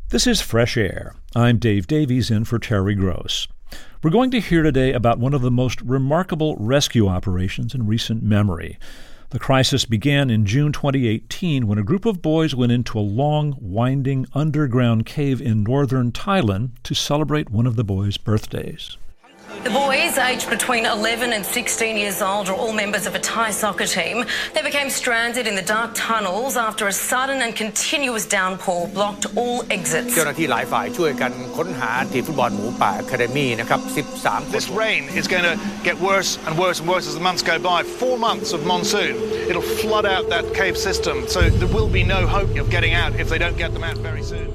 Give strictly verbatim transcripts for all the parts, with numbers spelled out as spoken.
This is Fresh Air. I'm Dave Davies in for Terry Gross. We're going to hear today about one of the most remarkable rescue operations in recent memory. The crisis began in June twenty eighteen when a group of boys went into a long, winding underground cave in northern Thailand to celebrate one of the boys' birthdays. The boys, aged between eleven and sixteen years old, are all members of a Thai soccer team. They became stranded in the dark tunnels after a sudden and continuous downpour blocked all exits. เจ้าหน้าที่หลายฝ่ายช่วยกันค้นหาทีมฟุตบอลหมูป่าอะคาเดมี่นะครับสิบสาม This rain is going to get worse and worse and worse as the months go by. Four months of monsoon. It'll flood out that cave system, so there will be no hope of getting out if they don't get them out very soon.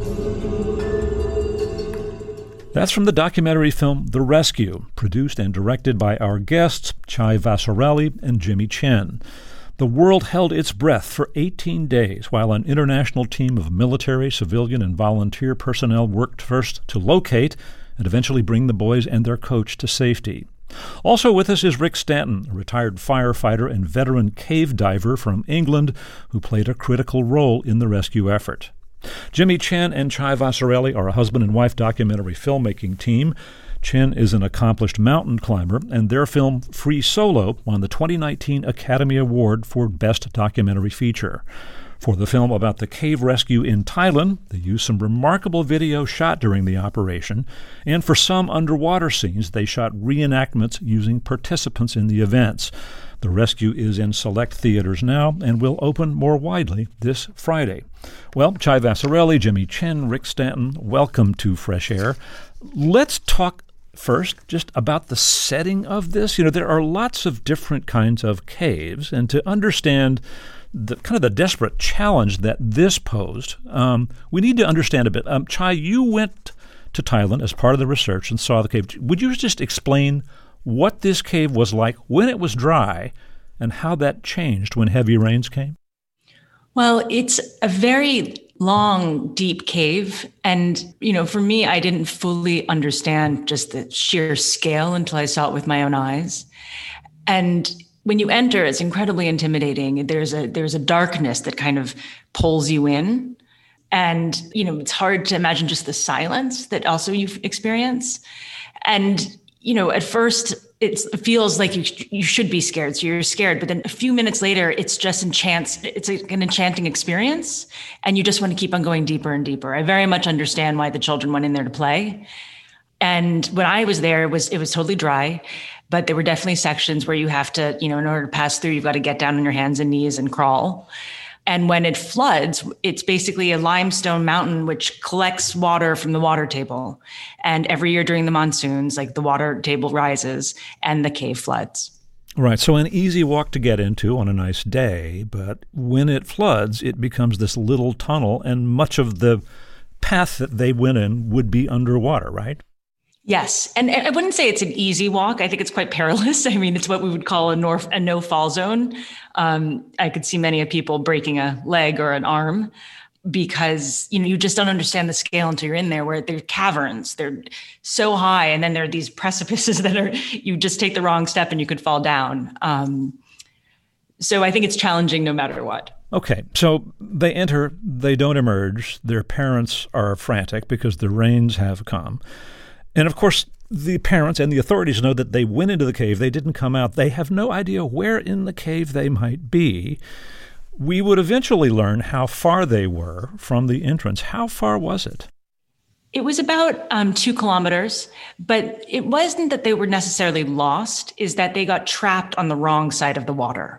That's from the documentary film The Rescue, produced and directed by our guests, Chai Vasarhelyi and Jimmy Chen. The world held its breath for eighteen days while an international team of military, civilian, and volunteer personnel worked first to locate and eventually bring the boys and their coach to safety. Also with us is Rick Stanton, a retired firefighter and veteran cave diver from England who played a critical role in the rescue effort. Jimmy Chen and Chai Vasarhelyi are a husband and wife documentary filmmaking team. Chen is an accomplished mountain climber, and their film Free Solo won the twenty nineteen Academy Award for Best Documentary Feature. For the film about the cave rescue in Thailand, they used some remarkable video shot during the operation, and for some underwater scenes, they shot reenactments using participants in the events. The rescue is in select theaters now and will open more widely this Friday. Well, Chai Vasarhelyi, Jimmy Chen, Rick Stanton, welcome to Fresh Air. Let's talk first just about the setting of this. You know, there are lots of different kinds of caves, and to understand the kind of the desperate challenge that this posed, um, we need to understand a bit. Um, Chai, you went to Thailand as part of the research and saw the cave. Would you just explain what this cave was like when it was dry and how that changed when heavy rains came? Well, it's a very long, deep cave. And, you know, for me, I didn't fully understand just the sheer scale until I saw it with my own eyes. And when you enter, it's incredibly intimidating. There's a there's a darkness that kind of pulls you in. And, you know, it's hard to imagine just the silence that also you experience. And, you know, at first it's, it feels like you you should be scared. So you're scared. But then a few minutes later, it's just enchants. It's like an enchanting experience. And you just want to keep on going deeper and deeper. I very much understand why the children went in there to play. And when I was there, it was it was totally dry. But there were definitely sections where you have to, you know, in order to pass through, you've got to get down on your hands and knees and crawl. And when it floods, it's basically a limestone mountain which collects water from the water table. And every year during the monsoons, like the water table rises and the cave floods. Right. So an easy walk to get into on a nice day, but when it floods, it becomes this little tunnel, and much of the path that they went in would be underwater, right? Yes. And I wouldn't say it's an easy walk. I think it's quite perilous. I mean, it's what we would call a, nor- a no-fall zone. Um, I could see many of people breaking a leg or an arm because, you know, you just don't understand the scale until you're in there, where they're caverns. They're so high. And then there are these precipices that are, you just take the wrong step and you could fall down. Um, so I think it's challenging no matter what. Okay, so they enter, they don't emerge. Their parents are frantic because the rains have come. And of course, the parents and the authorities know that they went into the cave. They didn't come out. They have no idea where in the cave they might be. We would eventually learn how far they were from the entrance. How far was it? It was about um, two kilometers, but it wasn't that they were necessarily lost, is that they got trapped on the wrong side of the water.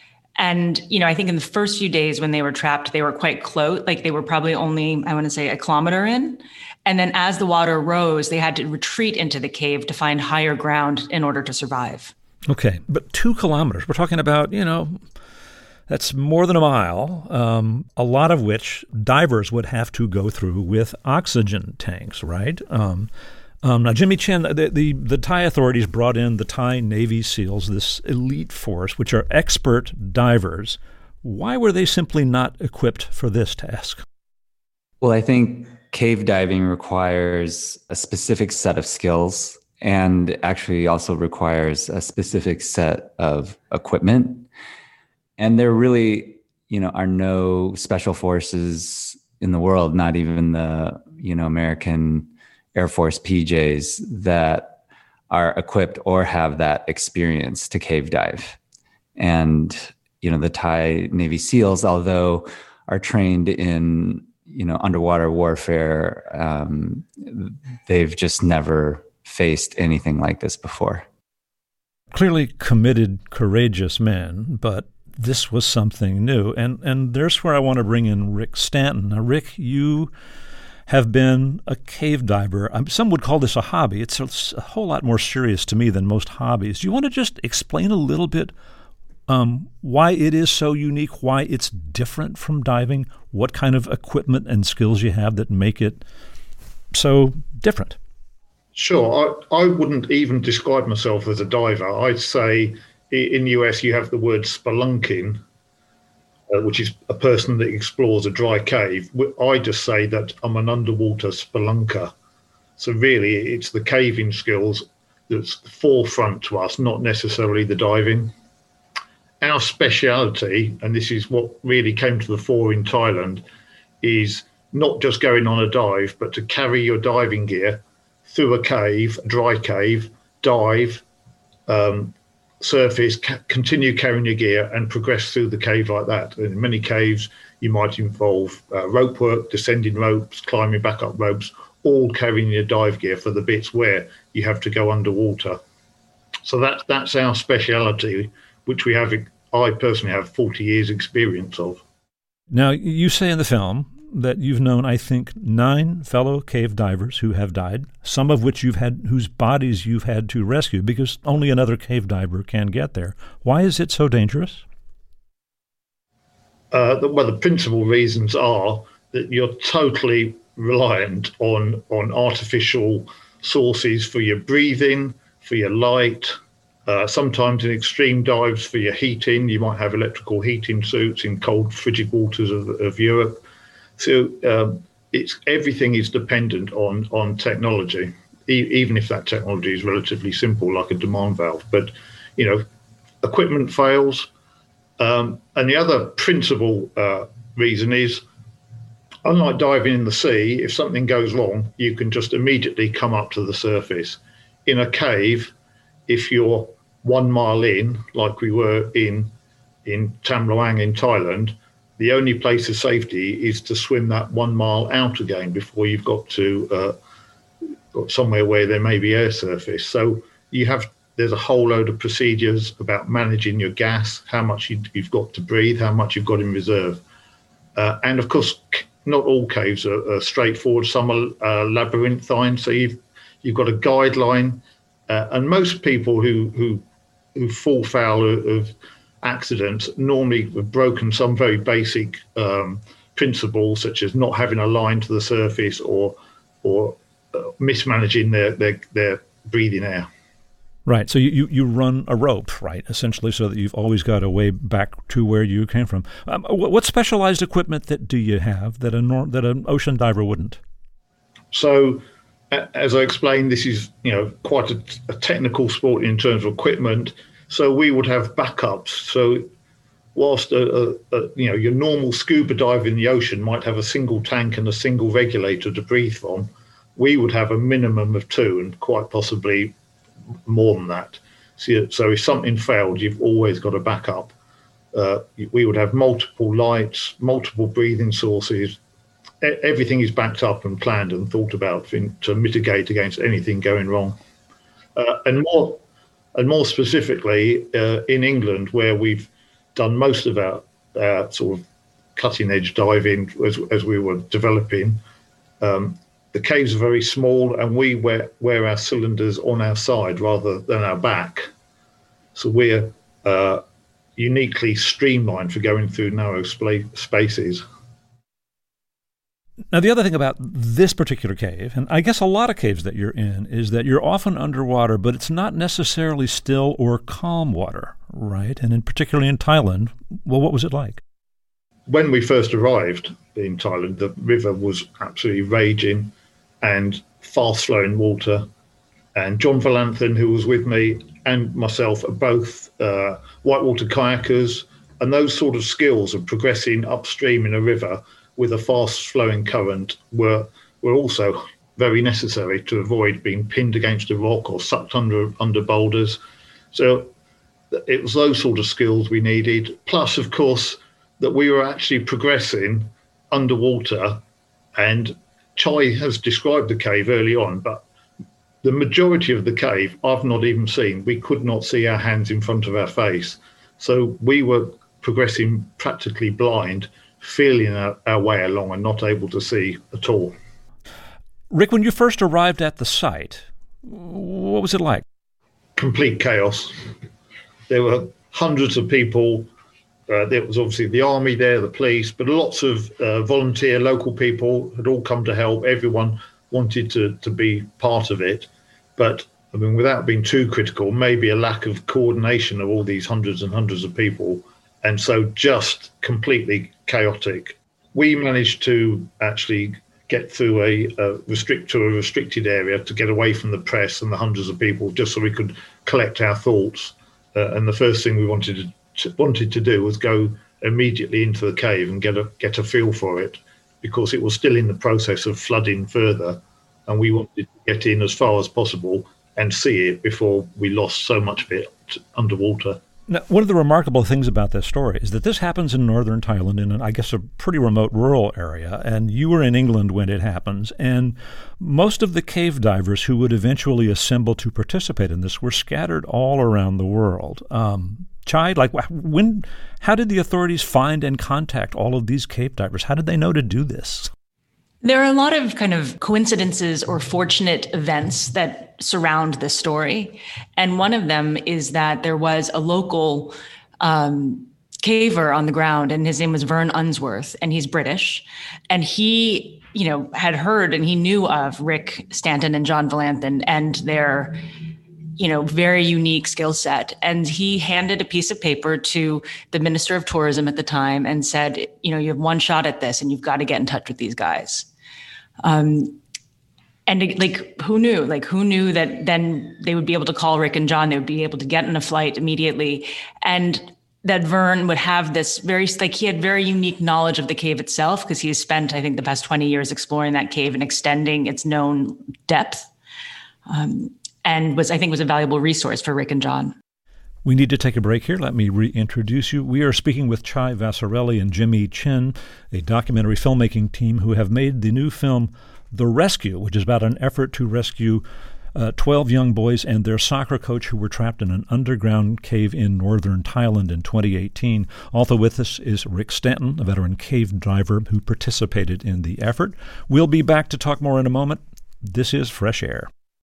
And, you know, I think in the first few days when they were trapped, they were quite close, like they were probably only, I want to say, a kilometer in. And then as the water rose, they had to retreat into the cave to find higher ground in order to survive. Okay, but two kilometers, we're talking about, you know, that's more than a mile, um, a lot of which divers would have to go through with oxygen tanks, right? Um, um, now, Jimmy Chen, the, the, the Thai authorities brought in the Thai Navy SEALs, this elite force, which are expert divers. Why were they simply not equipped for this task? Well, I think cave diving requires a specific set of skills and actually also requires a specific set of equipment. And there really, you know, are no special forces in the world, not even the you know, American Air Force P Js that are equipped or have that experience to cave dive. And, you know, the Thai Navy SEALs, although are trained in, you know, underwater warfare, um, they've just never faced anything like this before. Clearly committed, courageous men, but this was something new. And and there's where I want to bring in Rick Stanton. Now, Rick, you have been a cave diver. Some would call this a hobby. It's a, a whole lot more serious to me than most hobbies. Do you want to just explain a little bit um, why it is so unique, why it's different from diving, what kind of equipment and skills you have that make it so different? Sure. I, I wouldn't even describe myself as a diver. I'd say in the U S you have the word spelunking, uh, which is a person that explores a dry cave. I just say that I'm an underwater spelunker. So really it's the caving skills that's the forefront to us, not necessarily the diving. Our speciality, and this is what really came to the fore in Thailand, is not just going on a dive, but to carry your diving gear through a cave, a dry cave, dive, um, surface, ca- continue carrying your gear and progress through the cave like that. And in many caves, you might involve uh, rope work, descending ropes, climbing back up ropes, all carrying your dive gear for the bits where you have to go underwater. So that, that's our speciality, which we have, I personally have forty years experience of. Now, you say in the film that you've known, I think, nine fellow cave divers who have died, some of which you've had, whose bodies you've had to rescue because only another cave diver can get there. Why is it so dangerous? Uh, the, well, the principal reasons are that you're totally reliant on, on artificial sources for your breathing, for your light, uh, sometimes in extreme dives for your heating. You might have electrical heating suits in cold, frigid waters of, of Europe. So um, it's everything is dependent on on technology, e- even if that technology is relatively simple, like a demand valve. But, you know, equipment fails. Um, and the other principal uh, reason is, unlike diving in the sea, if something goes wrong, you can just immediately come up to the surface. In a cave, if you're one mile in, like we were in in Tam Loang in Thailand, the only place of safety is to swim that one mile out again before you've got to uh, got somewhere where there may be air surface. So you have there's a whole load of procedures about managing your gas, how much you, you've got to breathe, how much you've got in reserve, uh, and of course, not all caves are, are straightforward. Some are uh, labyrinthine, so you've you've got a guideline, uh, and most people who who who fall foul of, of accidents normally have broken some very basic um, principles, such as not having a line to the surface or or uh, mismanaging their, their their breathing air. Right. So you, you, you run a rope, right, essentially, so that you've always got a way back to where you came from. Um, what, what specialized equipment that do you have that a norm, that an ocean diver wouldn't? So, as I explained, this is you know quite a, a technical sport in terms of equipment. So we would have backups. So whilst a, a, a, you know your normal scuba dive in the ocean might have a single tank and a single regulator to breathe from, we would have a minimum of two and quite possibly more than that. So, so if something failed, you've always got a backup. Uh, we would have multiple lights, multiple breathing sources. E- everything is backed up and planned and thought about in, to mitigate against anything going wrong. Uh, and more And more specifically, uh, in England, where we've done most of our, our sort of cutting-edge diving as, as we were developing, um, the caves are very small, and we wear, wear our cylinders on our side rather than our back. So we're uh, uniquely streamlined for going through narrow sp- spaces. Now, the other thing about this particular cave, and I guess a lot of caves that you're in, is that you're often underwater, but it's not necessarily still or calm water, right? And in particularly in Thailand, well, what was it like? When we first arrived in Thailand, the river was absolutely raging and fast-flowing water. And John Valanthan, who was with me, and myself are both uh, whitewater kayakers, and those sort of skills of progressing upstream in a river with a fast-flowing current were were also very necessary to avoid being pinned against a rock or sucked under under boulders. So it was those sort of skills we needed. Plus, of course, that we were actually progressing underwater. And Chai has described the cave early on, but the majority of the cave I've not even seen. We could not see our hands in front of our face. So we were progressing practically blind, feeling our, our way along and not able to see at all. Rick, when you first arrived at the site, what was it like? Complete chaos. There were hundreds of people. Uh, there was obviously the army there, the police, but lots of uh, volunteer local people had all come to help. Everyone wanted to, to be part of it. But, I mean, without being too critical, maybe a lack of coordination of all these hundreds and hundreds of people. And so just completely chaotic. We managed to actually get through a, a restrict to a restricted area to get away from the press and the hundreds of people, just so we could collect our thoughts. Uh, and the first thing we wanted to, wanted to do was go immediately into the cave and get a get a feel for it, because it was still in the process of flooding further, and we wanted to get in as far as possible and see it before we lost so much of it underwater. Now, one of the remarkable things about this story is that this happens in northern Thailand in, an, I guess, a pretty remote rural area, and you were in England when it happens, and most of the cave divers who would eventually assemble to participate in this were scattered all around the world. Um, Chai, like, when, how did the authorities find and contact all of these cave divers? How did they know to do this? There are a lot of kind of coincidences or fortunate events that surround this story. And one of them is that there was a local um, caver on the ground, and his name was Vern Unsworth, and he's British. And he, you know, had heard and he knew of Rick Stanton and John Valanthen and their, you know, very unique skill set. And he handed a piece of paper to the Minister of Tourism at the time and said, you know, you have one shot at this and you've got to get in touch with these guys. Um, and like, who knew, like, who knew that then they would be able to call Rick and John, they would be able to get in a flight immediately. And that Vern would have this very, like, he had very unique knowledge of the cave itself, because he has spent, I think, the past twenty years exploring that cave and extending its known depth. Um, and was, I think, was a valuable resource for Rick and John. We need to take a break here. Let me reintroduce you. We are speaking with Chai Vasarhelyi and Jimmy Chin, a documentary filmmaking team who have made the new film The Rescue, which is about an effort to rescue uh, twelve young boys and their soccer coach who were trapped in an underground cave in northern Thailand in twenty eighteen. Also with us is Rick Stanton, a veteran cave diver who participated in the effort. We'll be back to talk more in a moment. This is Fresh Air.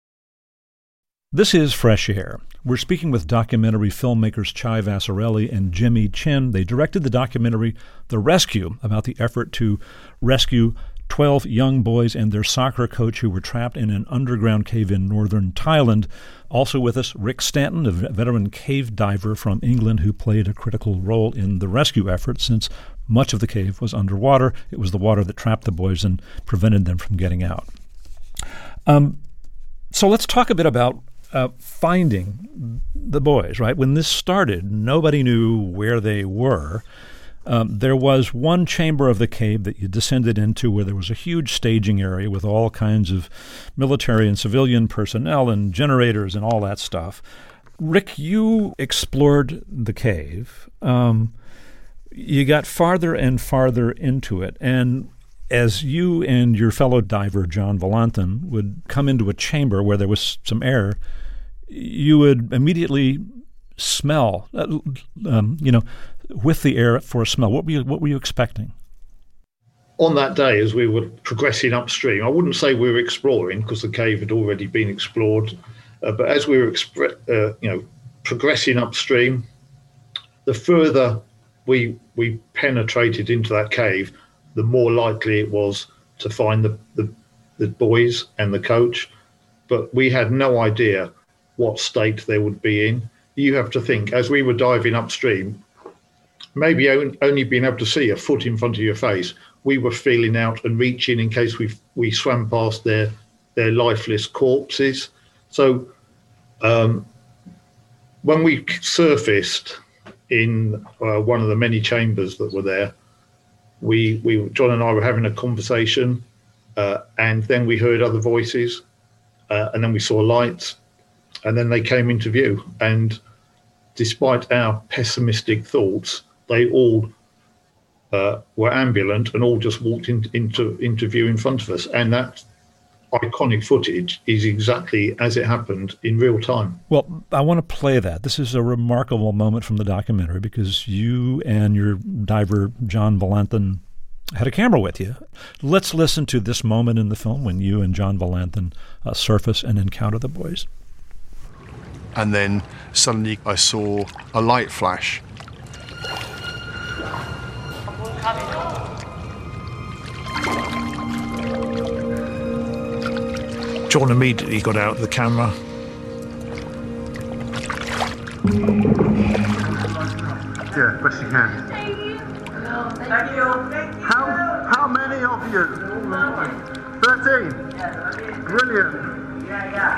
This is Fresh Air. We're speaking with documentary filmmakers Chai Vasarhelyi and Jimmy Chin. They directed the documentary The Rescue, about the effort to rescue twelve young boys and their soccer coach who were trapped in an underground cave in northern Thailand. Also with us, Rick Stanton, a veteran cave diver from England who played a critical role in the rescue effort, since much of the cave was underwater. It was the water that trapped the boys and prevented them from getting out. Um, so let's talk a bit about Uh, finding the boys, right? When this started, nobody knew where they were. Um, there was one chamber of the cave that you descended into where there was a huge staging area with all kinds of military and civilian personnel and generators and all that stuff. Rick, you explored the cave. Um, you got farther and farther into it, and as you and your fellow diver, John Valanthen, would come into a chamber where there was some air, you would immediately smell, uh, um, you know, with the air for a smell. What were you, what were you expecting? On that day, as we were progressing upstream, I wouldn't say we were exploring, because the cave had already been explored, uh, but as we were, expre- uh, you know, progressing upstream, the further we we penetrated into that cave, the more likely it was to find the, the, the boys and the coach. But we had no idea what state they would be in. You have to think, as we were diving upstream, maybe only being able to see a foot in front of your face, we were feeling out and reaching in case we we swam past their their lifeless corpses. So um, when we surfaced in uh, one of the many chambers that were there, we we John and I were having a conversation, Uh, and then we heard other voices, uh, and then we saw lights, and then they came into view. And despite our pessimistic thoughts, they all uh, were ambulant and all just walked in, into, into view in front of us. And that iconic footage is exactly as it happened in real time. Well, I want to play that. This is a remarkable moment from the documentary because you and your diver, John Valenthin, had a camera with you. Let's listen to this moment in the film when you and John Valenthin uh, surface and encounter the buoys. And then suddenly I saw a light flash. John immediately got out the camera. Yeah, best you can. Thank you. How, how many of you? thirteen? Brilliant.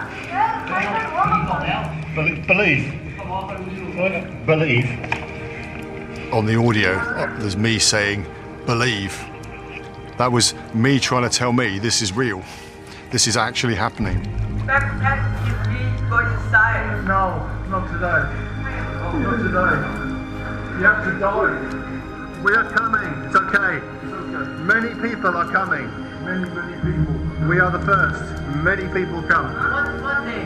Believe. Believe. On the audio, there's me saying, believe. That was me trying to tell me this is real. This is actually happening. Backpack is me going inside. No, not today. Not today. You have to die. We are coming. It's okay. It's okay. Many people are coming. Many, many people. We are the first. Many people come. What, what day?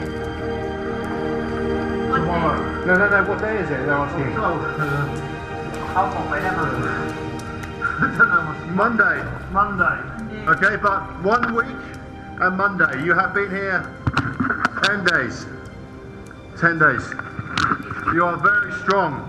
What Tomorrow. Day? No, no, no. What day is it? They're asking. So, uh, Monday. Monday. Okay, but one week and Monday. You have been here ten days. Ten days. You are very strong.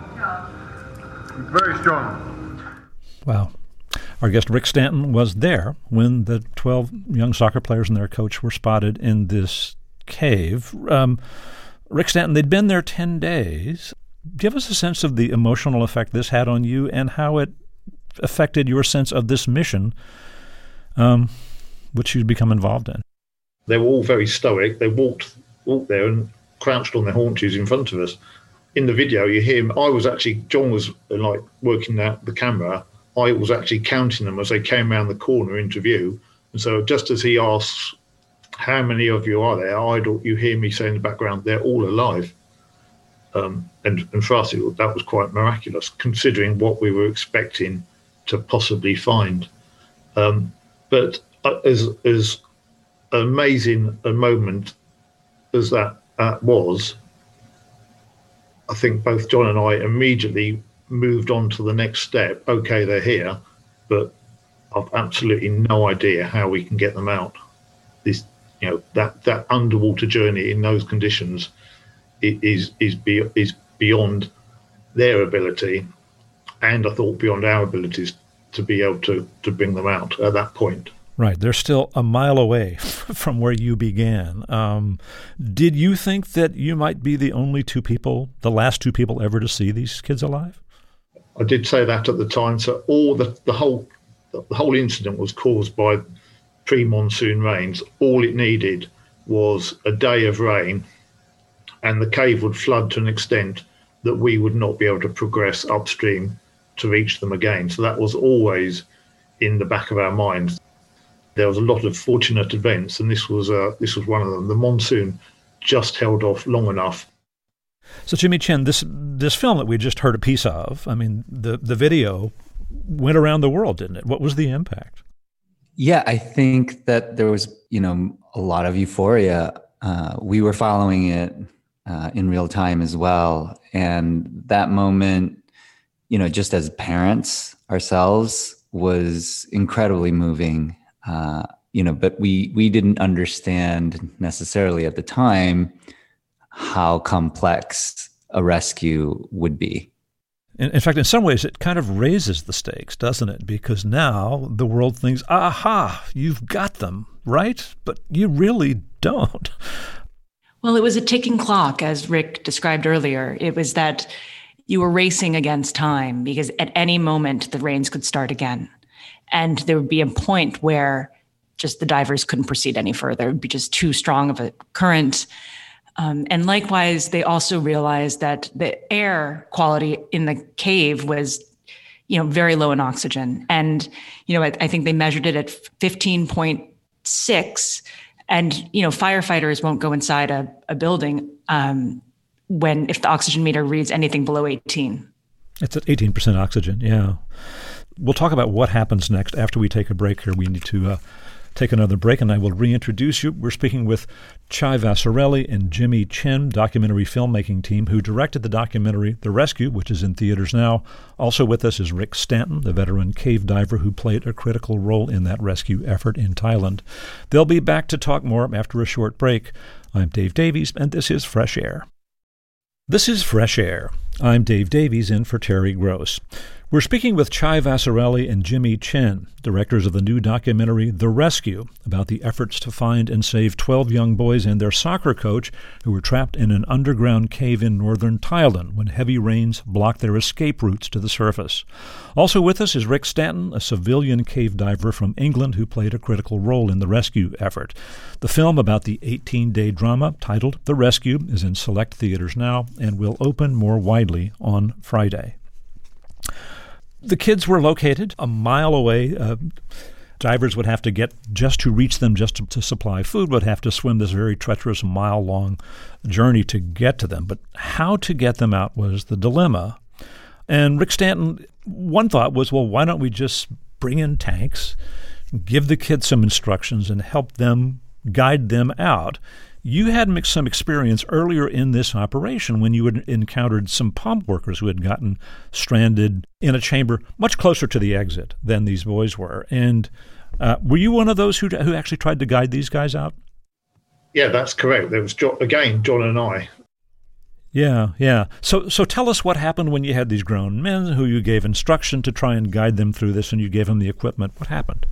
Very strong. Wow. Our guest Rick Stanton was there when the twelve young soccer players and their coach were spotted in this cave. Um, Rick Stanton, they'd been there ten days. Give us a sense of the emotional effect this had on you and how it affected your sense of this mission, um, which you'd become involved in. They were all very stoic. They walked, walked there and crouched on their haunches in front of us. In the video, you hear him. I was actually, John was like working out the camera. I was actually counting them as they came around the corner into view. And so just as he asks, how many of you are there? I don't, you hear me say in the background, they're all alive. Um, and, and for us, it, that was quite miraculous, considering what we were expecting to possibly find. Um, but uh, as, as amazing a moment as that uh, was, I think both John and I immediately moved on to the next step. Okay, they're here, but I've absolutely no idea how we can get them out. This, you know, that that underwater journey in those conditions is is be, is beyond their ability, and I thought beyond our abilities to be able to to bring them out at that point. Right. They're still a mile away from where you began. Um, did you think that you might be the only two people, the last two people ever to see these kids alive? I did say that at the time. So all the, the whole the whole incident was caused by pre-monsoon rains. All it needed was a day of rain and the cave would flood to an extent that we would not be able to progress upstream to reach them again. So that was always in the back of our minds. There was a lot of fortunate events, and this was uh, this was one of them. The monsoon just held off long enough. So, Jimmy Chin, this this film that we just heard a piece of, I mean, the, the video went around the world, didn't it? What was the impact? Yeah, I think that there was, you know, a lot of euphoria. Uh, we were following it uh, in real time as well. And that moment, you know, just as parents ourselves, was incredibly moving. Uh, you know, but we we didn't understand necessarily at the time how complex a rescue would be. In, in fact, in some ways, it kind of raises the stakes, doesn't it? Because now the world thinks, aha, you've got them, right? But you really don't. Well, it was a ticking clock, as Rick described earlier. It was that you were racing against time because at any moment the rains could start again. And there would be a point where just the divers couldn't proceed any further. It would be just too strong of a current. Um, and likewise, they also realized that the air quality in the cave was, you know, very low in oxygen. And, you know, I, I think they measured it at fifteen point six. And, you know, firefighters won't go inside a, a building um, when if the oxygen meter reads anything below eighteen. It's at eighteen percent oxygen, yeah. We'll talk about what happens next after we take a break here. We need to uh, take another break, and I will reintroduce you. We're speaking with Chai Vasarhelyi and Jimmy Chin, documentary filmmaking team, who directed the documentary The Rescue, which is in theaters now. Also with us is Rick Stanton, the veteran cave diver who played a critical role in that rescue effort in Thailand. They'll be back to talk more after a short break. I'm Dave Davies, and this is Fresh Air. This is Fresh Air. I'm Dave Davies in for Terry Gross. We're speaking with Chai Vasarhelyi and Jimmy Chin, directors of the new documentary The Rescue, about the efforts to find and save twelve young boys and their soccer coach who were trapped in an underground cave in northern Thailand when heavy rains blocked their escape routes to the surface. Also with us is Rick Stanton, a civilian cave diver from England who played a critical role in the rescue effort. The film about the eighteen-day drama, titled The Rescue, is in select theaters now and will open more widely on Friday. The kids were located a mile away. Uh, divers would have to get, just to reach them, just to, to supply food, would have to swim this very treacherous mile-long journey to get to them. But how to get them out was the dilemma. And Rick Stanton, one thought was, well, why don't we just bring in tanks, give the kids some instructions, and help them, guide them out? You had some experience earlier in this operation when you had encountered some pump workers who had gotten stranded in a chamber much closer to the exit than these boys were. And uh, were you one of those who who actually tried to guide these guys out? Yeah, that's correct. There was, John, again, John and I. Yeah, yeah. So so tell us what happened when you had these grown men who you gave instruction to try and guide them through this, and you gave them the equipment. What happened?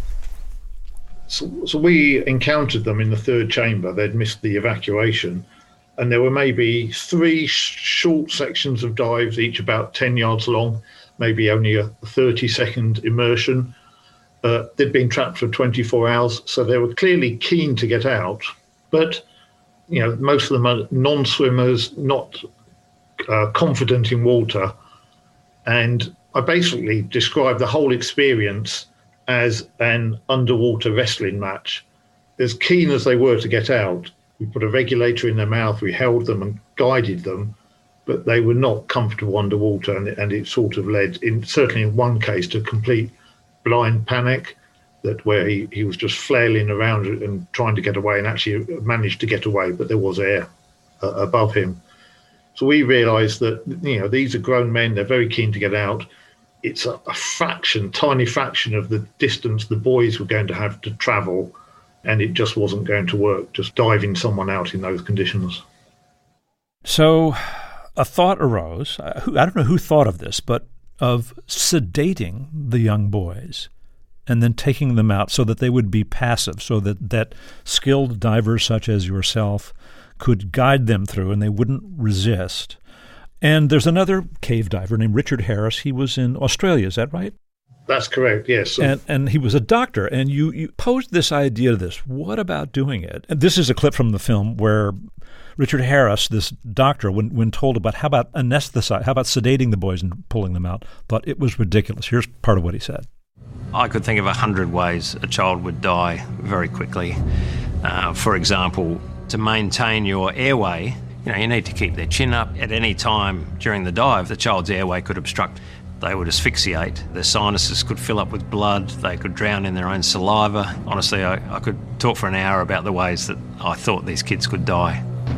So, so we encountered them in the third chamber. They'd missed the evacuation, and there were maybe three sh- short sections of dives, each about ten yards long, maybe only a thirty-second immersion. Uh, they'd been trapped for twenty-four hours, so they were clearly keen to get out. But, you know, most of them are non-swimmers, not uh, confident in water. And I basically described the whole experience as an underwater wrestling match. As keen as they were to get out, we put a regulator in their mouth, we held them and guided them, but they were not comfortable underwater, and, and it sort of led, in certainly in one case, to complete blind panic, that where he, he was just flailing around and trying to get away, and actually managed to get away, but there was air uh, above him. So we realised that, you know, these are grown men, they're very keen to get out. It's a, a fraction, tiny fraction of the distance the boys were going to have to travel, and it just wasn't going to work, just diving someone out in those conditions. So a thought arose, I don't know who thought of this, but of sedating the young boys and then taking them out so that they would be passive, so that, that skilled divers such as yourself could guide them through and they wouldn't resist. And there's another cave diver named Richard Harris. He was in Australia, is that right? That's correct, yes. And and he was a doctor, and you, you posed this idea to this. What about doing it? And this is a clip from the film where Richard Harris, this doctor, when when told about how about anesthesize, how about sedating the boys and pulling them out, thought it was ridiculous. Here's part of what he said. I could think of a hundred ways a child would die very quickly. Uh, for example, to maintain your airway, you know, you need to keep their chin up. At any time during the dive, the child's airway could obstruct. They would asphyxiate. Their sinuses could fill up with blood. They could drown in their own saliva. Honestly, I, I could talk for an hour about the ways that I thought these kids could die.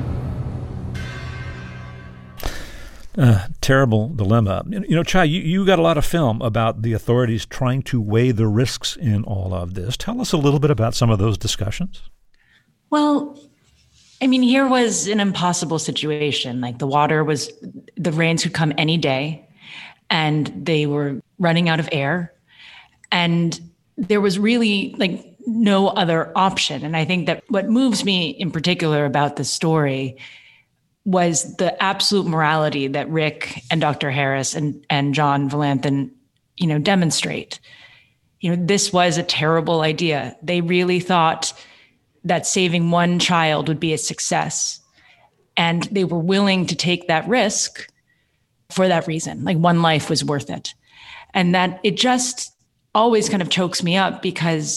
Uh, terrible dilemma. You know, Chai, you, you got a lot of film about the authorities trying to weigh the risks in all of this. Tell us a little bit about some of those discussions. Well, I mean, here was an impossible situation. Like the water was, the rains could come any day, and they were running out of air. And there was really like no other option. And I think that what moves me in particular about the story was the absolute morality that Rick and Doctor Harris and, and John Valanthan, you know, demonstrate. You know, this was a terrible idea. They really thought that saving one child would be a success. And they were willing to take that risk for that reason. Like one life was worth it. And that it just always kind of chokes me up, because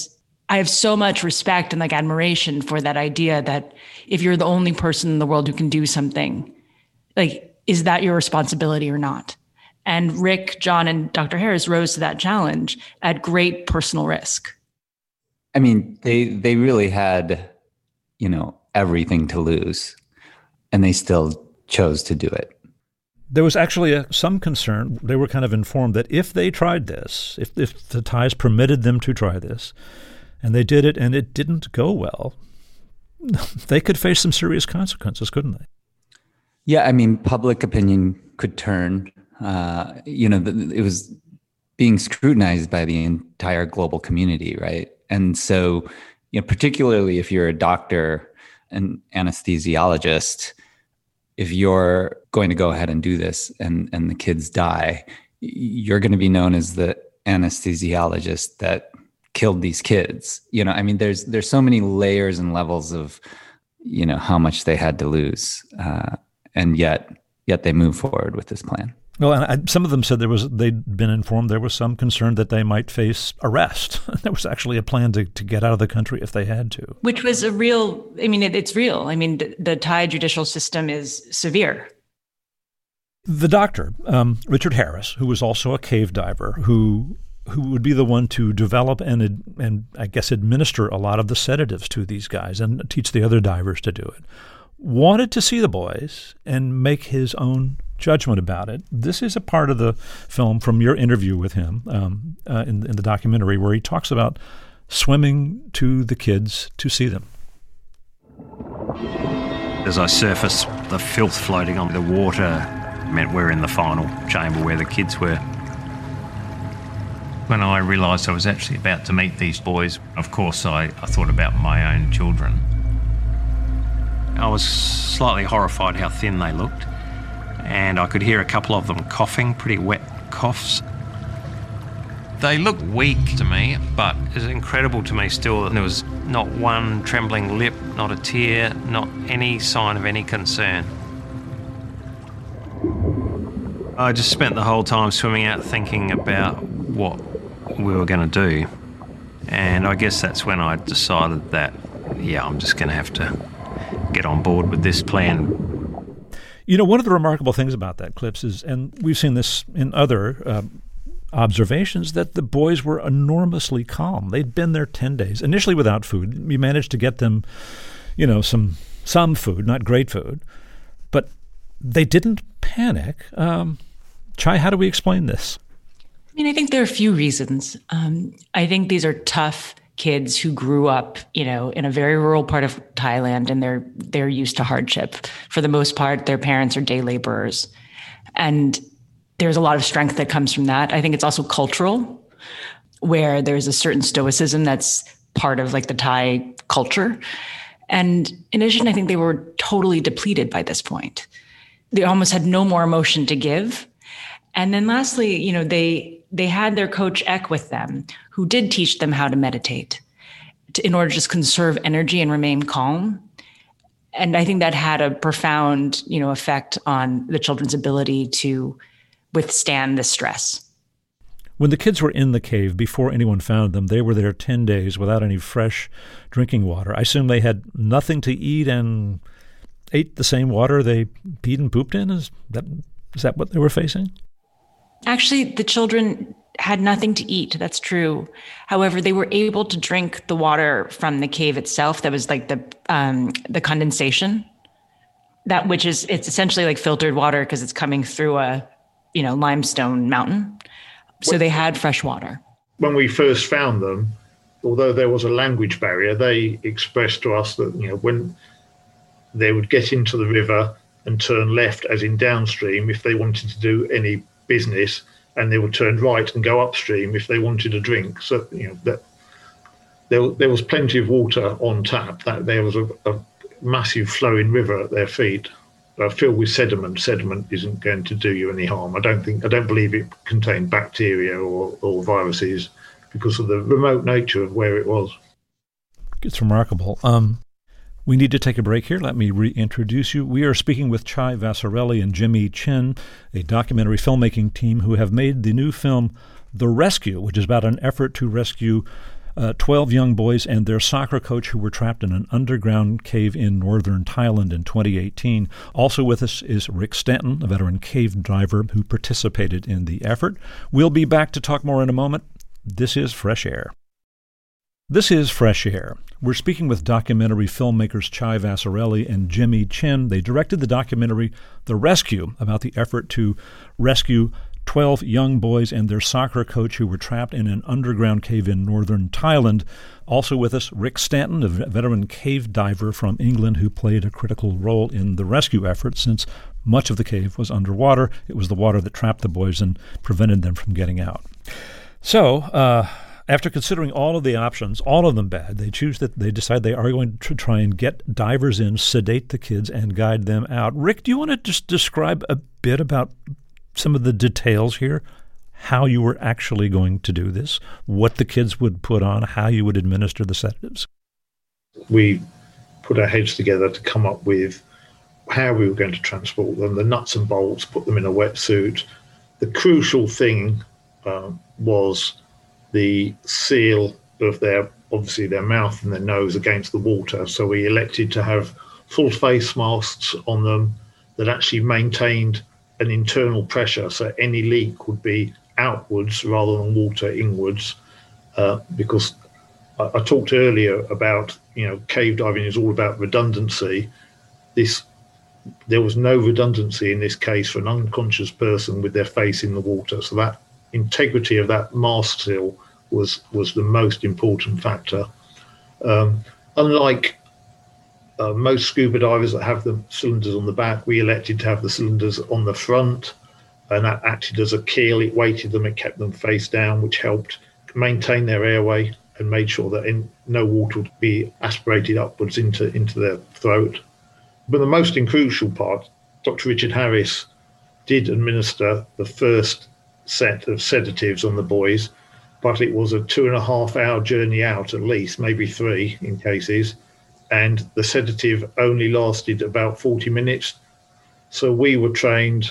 I have so much respect and like admiration for that idea that if you're the only person in the world who can do something, like, is that your responsibility or not? And Rick, John, and Doctor Harris rose to that challenge at great personal risk. I mean, they they really had, you know, everything to lose, and they still chose to do it. There was actually a, some concern. They were kind of informed that if they tried this, if, if the Thais permitted them to try this, and they did it and it didn't go well, they could face some serious consequences, couldn't they? Yeah, I mean, public opinion could turn. Uh, you know, the, it was being scrutinized by the entire global community, right? And so, you know, particularly if you're a doctor, an anesthesiologist, if you're going to go ahead and do this and, and the kids die, you're going to be known as the anesthesiologist that killed these kids. You know, I mean, there's there's so many layers and levels of, you know, how much they had to lose, uh, and yet yet they moved forward with this plan. Well, and I, some of them said there was they'd been informed there was some concern that they might face arrest. There was actually a plan to, to get out of the country if they had to. Which was a real, I mean, it, it's real. I mean, the, the Thai judicial system is severe. The doctor, um, Richard Harris, who was also a cave diver, who who would be the one to develop and, and I guess administer a lot of the sedatives to these guys and teach the other divers to do it, wanted to see the boys and make his own judgment about it. This is a part of the film from your interview with him um, uh, in, in the documentary where he talks about swimming to the kids to see them. As I surfaced, the filth floating on the water meant we're in the final chamber where the kids were. When I realised I was actually about to meet these boys, of course I, I thought about my own children. I was slightly horrified how thin they looked, and I could hear a couple of them coughing, pretty wet coughs. They looked weak to me, but it was incredible to me still that there was not one trembling lip, not a tear, not any sign of any concern. I just spent the whole time swimming out thinking about what we were going to do. And I guess that's when I decided that, yeah, I'm just going to have to get on board with this plan. You know, one of the remarkable things about that, Clips, is, and we've seen this in other uh, observations, that the boys were enormously calm. They'd been there ten days, initially without food. We managed to get them, you know, some some food, not great food, but they didn't panic. Um, Chai, how do we explain this? I mean, I think there are a few reasons. Um, I think these are tough kids who grew up, you know, in a very rural part of Thailand, and they're they're used to hardship. For the most part, their parents are day laborers. And there's a lot of strength that comes from that. I think it's also cultural, where there's a certain stoicism that's part of like the Thai culture. And in addition, I think they were totally depleted by this point. They almost had no more emotion to give. And then lastly, you know, they they had their coach Ek with them, who did teach them how to meditate to, in order to just conserve energy and remain calm. And I think that had a profound, you know, effect on the children's ability to withstand the stress. When the kids were in the cave before anyone found them, they were there ten days without any fresh drinking water. I assume they had nothing to eat and ate the same water they peed and pooped in? Is that is that what they were facing? Actually, the children had nothing to eat. That's true. However, they were able to drink the water from the cave itself. That was like the um, the condensation, that which is it's essentially like filtered water because it's coming through a you know limestone mountain. So they had fresh water. When we first found them, although there was a language barrier, they expressed to us that you know when they would get into the river and turn left, as in downstream, if they wanted to do any business, and they would turn right and go upstream if they wanted a drink. So you know that there there was plenty of water on tap. That there was a, a massive flowing river at their feet, uh, filled with sediment. Sediment isn't going to do you any harm. I don't think. I don't believe it contained bacteria or, or viruses because of the remote nature of where it was. It's remarkable. Um, We need to take a break here. Let me reintroduce you. We are speaking with Chai Vasarhelyi and Jimmy Chin, a documentary filmmaking team who have made the new film The Rescue, which is about an effort to rescue Uh, Twelve young boys and their soccer coach who were trapped in an underground cave in northern Thailand in twenty eighteen. Also with us is Rick Stanton, a veteran cave diver who participated in the effort. We'll be back to talk more in a moment. This is Fresh Air. This is Fresh Air. We're speaking with documentary filmmakers Chai Vasarhelyi and Jimmy Chin. They directed the documentary The Rescue, about the effort to rescue twelve young boys and their soccer coach who were trapped in an underground cave in northern Thailand. Also with us, Rick Stanton, a veteran cave diver from England who played a critical role in the rescue effort since much of the cave was underwater. It was the water that trapped the boys and prevented them from getting out. So, uh, after considering all of the options, all of them bad, they choose that they decide they are going to try and get divers in, sedate the kids, and guide them out. Rick, do you want to just describe a bit about some of the details here? How you were actually going to do this, what the kids would put on, how you would administer the sedatives? We put our heads together to come up with how we were going to transport them, the nuts and bolts, put them in a wetsuit. The crucial thing uh, was the seal of their, obviously their mouth and their nose against the water. So we elected to have full face masks on them that actually maintained an internal pressure, so any leak would be outwards rather than water inwards. Uh, because I, I talked earlier about, you know, cave diving is all about redundancy. This, there was no redundancy in this case for an unconscious person with their face in the water. So that integrity of that mask seal was was the most important factor. Um, unlike uh, most scuba divers that have the cylinders on the back, we elected to have the cylinders on the front, and that acted as a keel. It weighted them, it kept them face down, which helped maintain their airway and made sure that in, no water would be aspirated upwards into, into their throat. But the most crucial part, Doctor Richard Harris did administer the first set of sedatives on the boys, but it was a two and a half hour journey out, at least, maybe three in cases, and the sedative only lasted about forty minutes. So we were trained,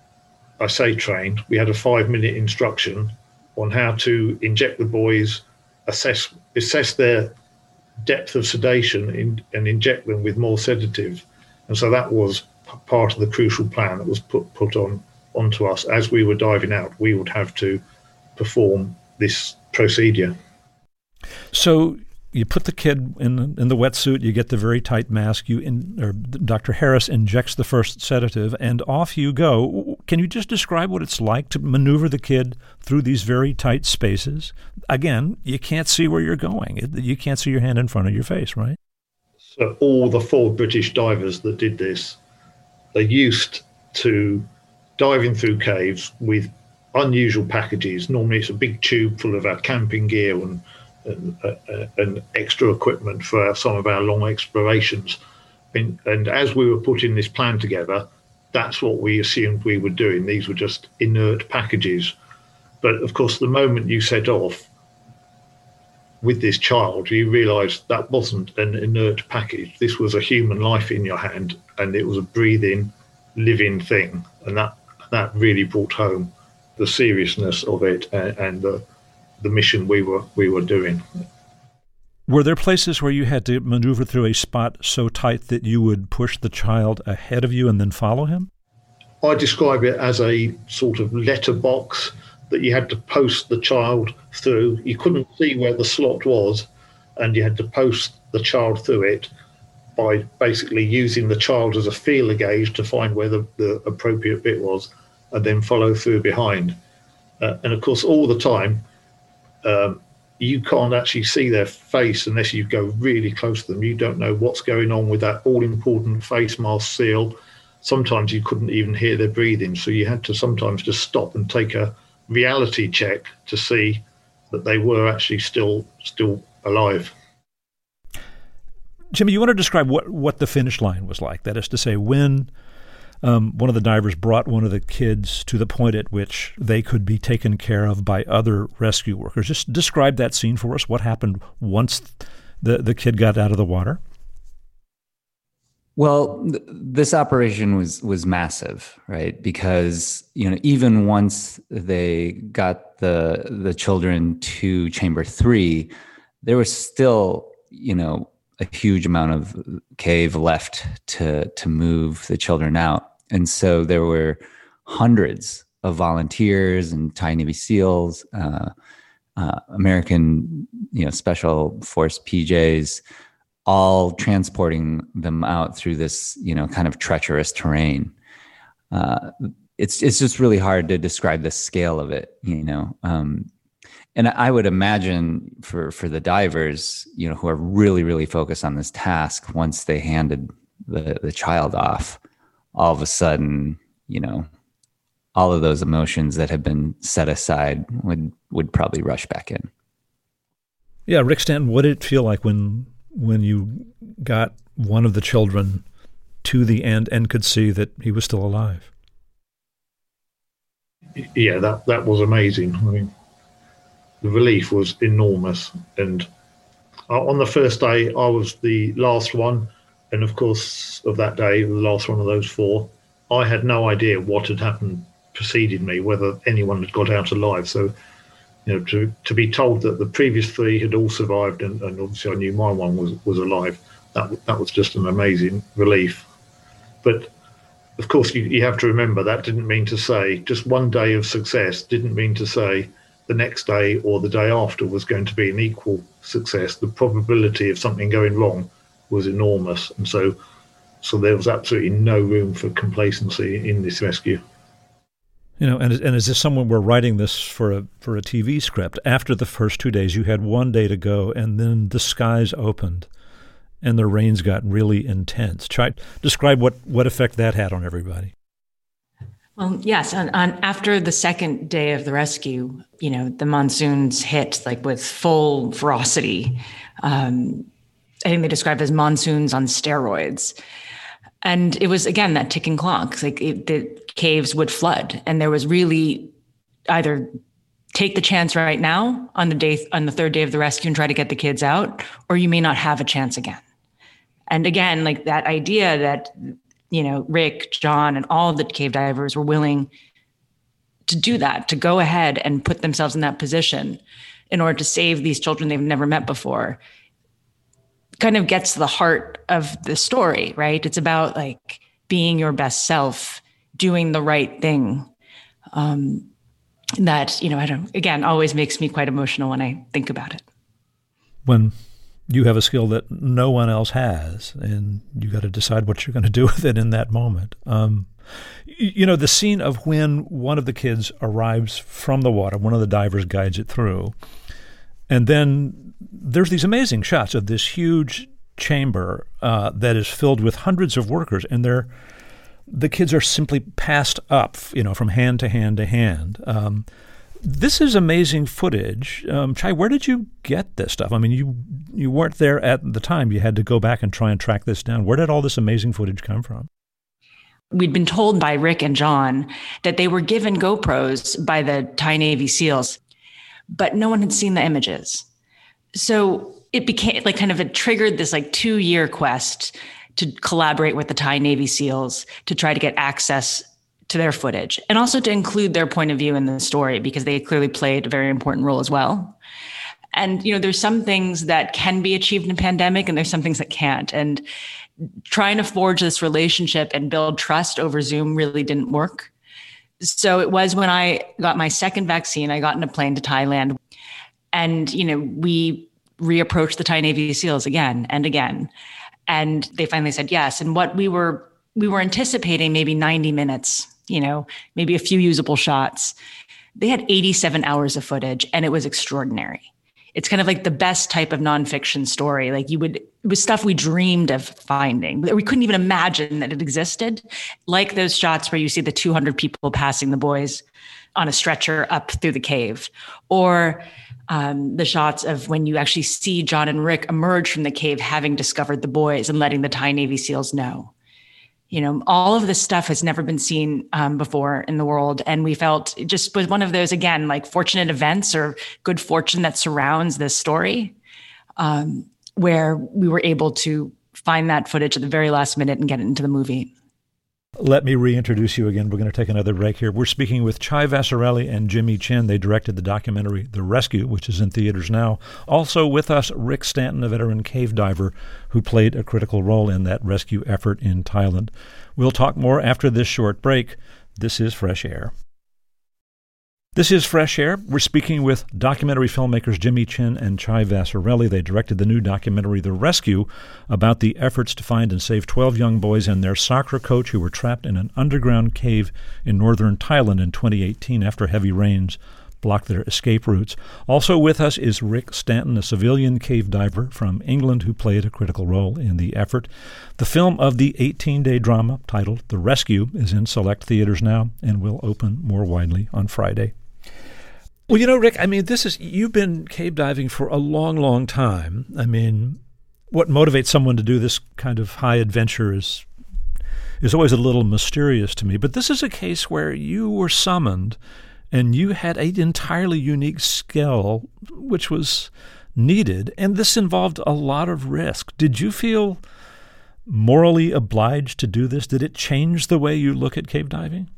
I say trained, we had a five minute instruction on how to inject the boys, assess assess their depth of sedation in, and inject them with more sedative. And so that was part of the crucial plan that was put, put on onto us. As we were diving out, we would have to perform this procedure. So you put the kid in in the wetsuit, you get the very tight mask, you in, or Doctor Harris injects the first sedative, and off you go. Can you just describe what it's like to maneuver the kid through these very tight spaces? Again, you can't see where you're going. You can't see your hand in front of your face, right? So all the four British divers that did this, they're used to diving through caves with unusual packages. Normally it's a big tube full of our camping gear and, and, uh, and extra equipment for some of our long explorations. And, and as we were putting this plan together, that's what we assumed we were doing. These were just inert packages. But of course, the moment you set off with this child, you realise that wasn't an inert package. This was a human life in your hand, and it was a breathing, living thing. And that that really brought home the seriousness of it and, and the the mission we were we were doing. Were there places where you had to maneuver through a spot so tight that you would push the child ahead of you and then follow him? I describe it as a sort of letterbox that you had to post the child through. You couldn't see where the slot was, and you had to post the child through it by basically using the child as a feeler gauge to find where the, the appropriate bit was, and then follow through behind. Uh, and of course, all the time, um, you can't actually see their face unless you go really close to them. You don't know what's going on with that all-important face mask seal. Sometimes you couldn't even hear their breathing, so you had to sometimes just stop and take a reality check to see that they were actually still still alive. Jimmy, you want to describe what, what the finish line was like? That is to say, when um, one of the divers brought one of the kids to the point at which they could be taken care of by other rescue workers. Just describe that scene for us. What happened once the, the kid got out of the water? Well, th- this operation was was massive, right? Because, you know, even once they got the the children to chamber three, there was still, you know, a huge amount of cave left to to move the children out. And so there were hundreds of volunteers and Thai Navy SEALs, uh, uh, American, you know, Special Force P Js, all transporting them out through this, you know, kind of treacherous terrain. Uh, it's it's just really hard to describe the scale of it, you know. Um, and I would imagine for for the divers, you know, who are really really focused on this task, once they handed the the child off, all of a sudden, you know, all of those emotions that have been set aside would would probably rush back in. Yeah, Rick Stanton, what did it feel like when when you got one of the children to the end and could see that he was still alive? Yeah, that that was amazing. I mean, the relief was enormous. And on the first day, I was the last one. And of course, of that day, the last one of those four, I had no idea what had happened preceded me, whether anyone had got out alive. So, you know, to to be told that the previous three had all survived, and, and obviously I knew my one was, was alive, that that was just an amazing relief. But of course, you, you have to remember that didn't mean to say just one day of success didn't mean to say the next day or the day after was going to be an equal success. The probability of something going wrong was enormous. And so, so there was absolutely no room for complacency in this rescue. You know, and and as if someone were writing this for a for a T V script, after the first two days, you had one day to go, and then the skies opened, and the rains got really intense. Try describe what, what effect that had on everybody. Well, yes, on, on after the second day of the rescue, you know, the monsoons hit like with full ferocity. Um, I think they described it as monsoons on steroids. And it was, again, that ticking clock. Like it, the caves would flood, and there was really either take the chance right now on the day on the third day of the rescue and try to get the kids out, or you may not have a chance again. And again, like that idea that, you know, Rick, John, and all of the cave divers were willing to do that, to go ahead and put themselves in that position in order to save these children they've never met before, kind of gets to the heart of the story, right? It's about like being your best self, doing the right thing. Um, that, you know, I don't, again, always makes me quite emotional when I think about it. When you have a skill that no one else has, and you got to decide what you're going to do with it in that moment. Um, you know, the scene of when one of the kids arrives from the water, one of the divers guides it through, and then there's these amazing shots of this huge chamber uh, that is filled with hundreds of workers, and they're the kids are simply passed up, you know, from hand to hand to hand. Um, this is amazing footage. Um, Chai, where did you get this stuff? I mean, you you weren't there at the time. You had to go back and try and track this down. Where did all this amazing footage come from? We'd been told by Rick and John that they were given GoPros by the Thai Navy SEALs, but no one had seen the images. So it became like kind of it triggered this like two year quest to collaborate with the Thai Navy SEALs to try to get access to their footage, and also to include their point of view in the story, because they clearly played a very important role as well. And, you know, there's some things that can be achieved in a pandemic, and there's some things that can't. And trying to forge this relationship and build trust over Zoom really didn't work. So it was when I got my second vaccine, I got in a plane to Thailand, and, you know, we reapproached the Thai Navy SEALs again and again. And they finally said yes. And what we were, we were anticipating maybe ninety minutes, you know, maybe a few usable shots. They had eighty-seven hours of footage, and it was extraordinary. It's kind of like the best type of nonfiction story. Like you would, it was stuff we dreamed of finding. We couldn't even imagine that it existed. Like those shots where you see the two hundred people passing the boys on a stretcher up through the cave, or um, the shots of when you actually see John and Rick emerge from the cave, having discovered the boys and letting the Thai Navy SEALs know. You know, all of this stuff has never been seen um, before in the world. And we felt it just was one of those, again, like fortunate events or good fortune that surrounds this story, um, where we were able to find that footage at the very last minute and get it into the movie. Let me reintroduce you again. We're going to take another break here. We're speaking with Chai Vasarhelyi and Jimmy Chin. They directed the documentary The Rescue, which is in theaters now. Also with us, Rick Stanton, a veteran cave diver who played a critical role in that rescue effort in Thailand. We'll talk more after this short break. This is Fresh Air. This is Fresh Air. We're speaking with documentary filmmakers Jimmy Chin and Chai Vasarhelyi. They directed the new documentary The Rescue about the efforts to find and save twelve young boys and their soccer coach who were trapped in an underground cave in northern Thailand in twenty eighteen after heavy rains blocked their escape routes. Also with us is Rick Stanton, a civilian cave diver from England who played a critical role in the effort. The film of the eighteen-day drama titled The Rescue is in select theaters now and will open more widely on Friday. Well, you know, Rick, I mean, this is, you've been cave diving for a long, long time. I mean, what motivates someone to do this kind of high adventure is is always a little mysterious to me. But this is a case where you were summoned and you had an entirely unique skill, which was needed. And this involved a lot of risk. Did you feel morally obliged to do this? Did it change the way you look at cave diving?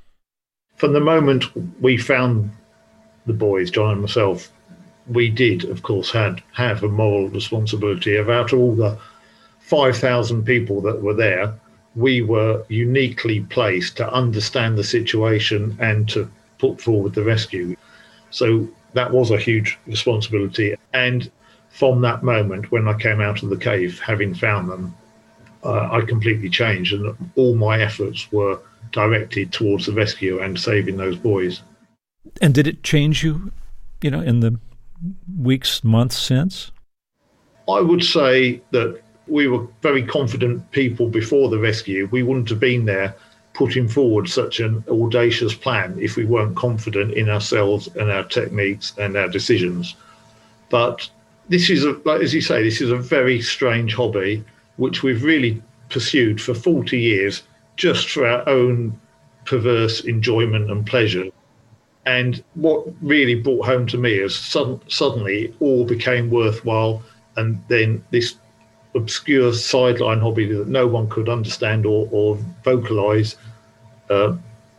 From the moment we found the boys, John and myself, we did, of course, had have a moral responsibility. Of out of all the five thousand people that were there, we were uniquely placed to understand the situation and to put forward the rescue. So that was a huge responsibility. And from that moment, when I came out of the cave, having found them, uh, I completely changed, and all my efforts were directed towards the rescue and saving those boys. And did it change you, you know, in the weeks, months since? I would say that we were very confident people before the rescue. We wouldn't have been there putting forward such an audacious plan if we weren't confident in ourselves and our techniques and our decisions. But this is, a, like, as you say, this is a very strange hobby, which we've really pursued for forty years, just for our own perverse enjoyment and pleasure. And what really brought home to me is sudden, suddenly it all became worthwhile, and then this obscure sideline hobby that no one could understand or, or vocalise uh,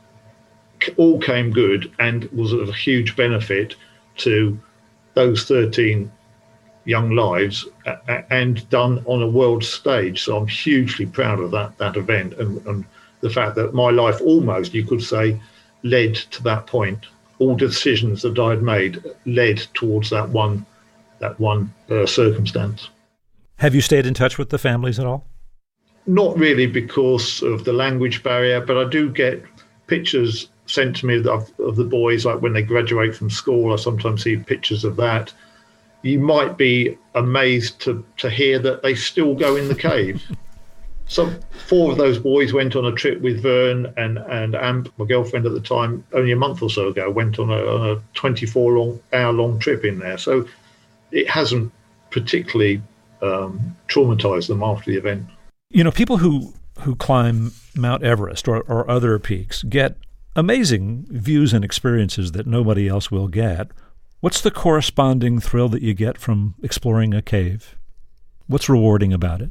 all came good and was of a huge benefit to those thirteen young lives, and done on a world stage. So I'm hugely proud of that that event, and, and the fact that my life almost, you could say, led to that point. All decisions that I'd made led towards that one, that one uh, circumstance. Have you stayed in touch with the families at all? Not really, because of the language barrier, but I do get pictures sent to me of, of the boys, like when they graduate from school. I sometimes see pictures of that. You might be amazed to, to hear that they still go in the cave. Some four of those boys went on a trip with Vern and, and Amp, my girlfriend at the time, only a month or so ago, went on a, on a twenty-four long, hour long trip in there. So it hasn't particularly um, traumatized them after the event. You know, people who, who climb Mount Everest or, or other peaks get amazing views and experiences that nobody else will get. What's the corresponding thrill that you get from exploring a cave? What's rewarding about it?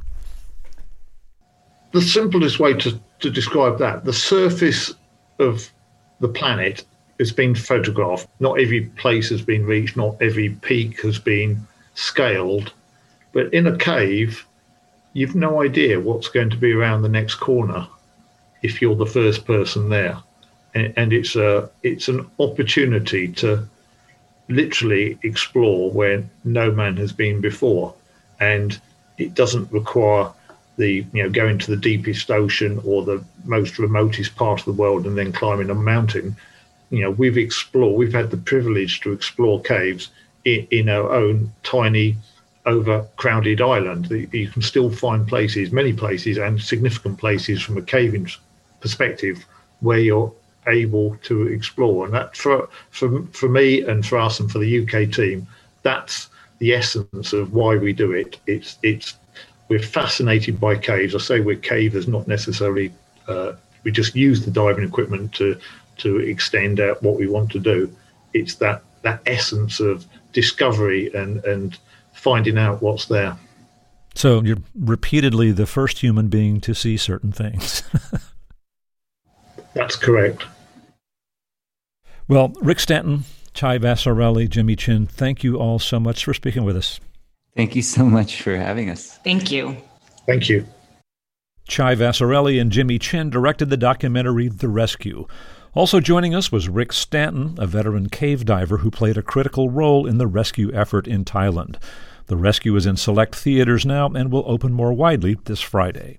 The simplest way to, to describe that, the surface of the planet has been photographed. Not every place has been reached, not every peak has been scaled. But in a cave, you've no idea what's going to be around the next corner if you're the first person there. And, and it's a it's an opportunity to literally explore where no man has been before. And it doesn't require the, you know, going to the deepest ocean or the most remotest part of the world and then climbing a mountain. You know, we've explored, we've had the privilege to explore caves in, in our own tiny, overcrowded island. You can still find places, many places and significant places from a caving perspective where you're able to explore. And that for, for, for me and for us and for the U K team, that's the essence of why we do it. It's, it's, We're fascinated by caves. I say we're cavers, not necessarily, uh, we just use the diving equipment to to extend out what we want to do. It's that that essence of discovery and, and finding out what's there. So you're repeatedly the first human being to see certain things. That's correct. Well, Rick Stanton, Chai Vasarhelyi, Jimmy Chin, thank you all so much for speaking with us. Thank you so much for having us. Thank you. Thank you. Chai Vasarhelyi and Jimmy Chin directed the documentary The Rescue. Also joining us was Rick Stanton, a veteran cave diver who played a critical role in the rescue effort in Thailand. The Rescue is in select theaters now and will open more widely this Friday.